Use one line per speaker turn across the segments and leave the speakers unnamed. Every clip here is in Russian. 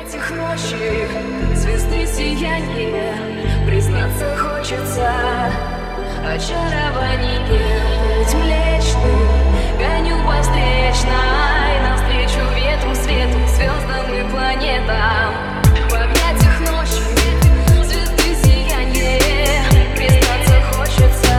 объятиях ночи звезды сияние, признаться хочется очарование. Путь млечный, гоню по встречной, навстречу ветру, свету, звездам и планетам. В объятиях ночи звезды сияние, признаться хочется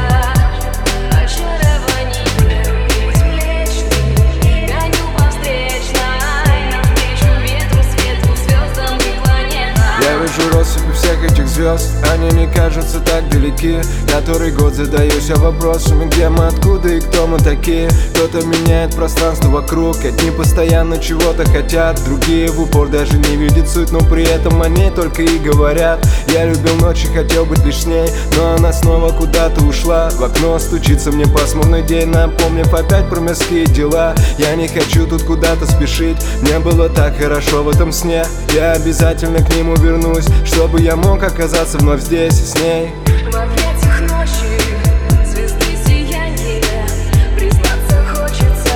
очарование. Путь млечный, гоню по встречной, навстречу ветру, свету, звездам и планетам.
Я вижу россыпи всех этих звезд, они не кажутся так далеки. Который год задаюсь я вопросами, где мы, откуда и кто мы такие. Кто-то меняет пространство вокруг, одни постоянно чего-то хотят, другие в упор даже не видят суть, но при этом они только и говорят. Я любил ночь и хотел быть лишь с ней, но она снова куда-то ушла. В окно стучится мне пасмурный день, напомнив опять про мирские дела. Я не хочу тут куда-то спешить, мне было так хорошо в этом сне. Я обязательно к нему вернусь, чтобы я мог оказаться вновь здесь с ней.
В объятиях ночи звезды сияние, признаться хочется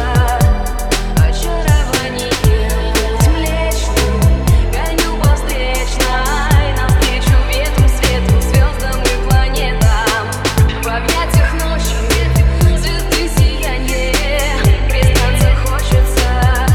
очарование. Путь млечный, гоню по встречной, навстречу ветру, свету, звездам и планетам. В объятиях ночи звезды сияние, признаться хочется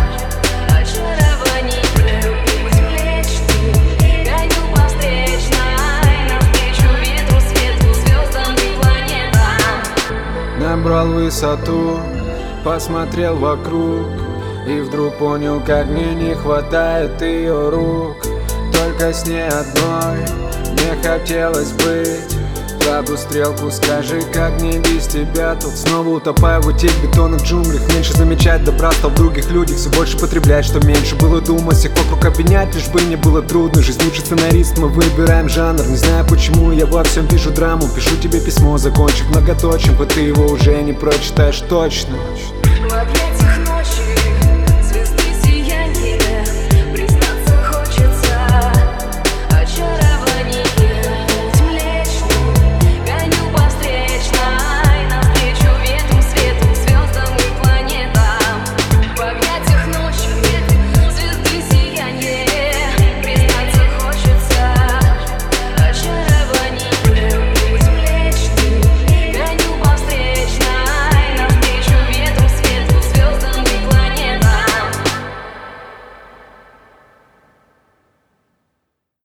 очарование. Путь млечный, гоню по встречной, навстречу ветру, свету, звездам и планетам.
Набрал высоту, посмотрел вокруг и вдруг понял, как мне не хватает ее рук. Только с ней одной мне хотелось быть. Забыл стрелку, скажи, как мне без тебя тут снова утопаю в этих бетонных джунглях. Меньше замечать добра стал в других людях, все больше потреблять, что меньше было думать. Всех вокруг обвинять, лишь бы не было трудно. Жизнь лучше сценарист, мы выбираем жанр. Не знаю почему, я во всем вижу драму. Пишу тебе письмо, закончив многоточием, хоть ты его уже не прочитаешь точно.
В объятиях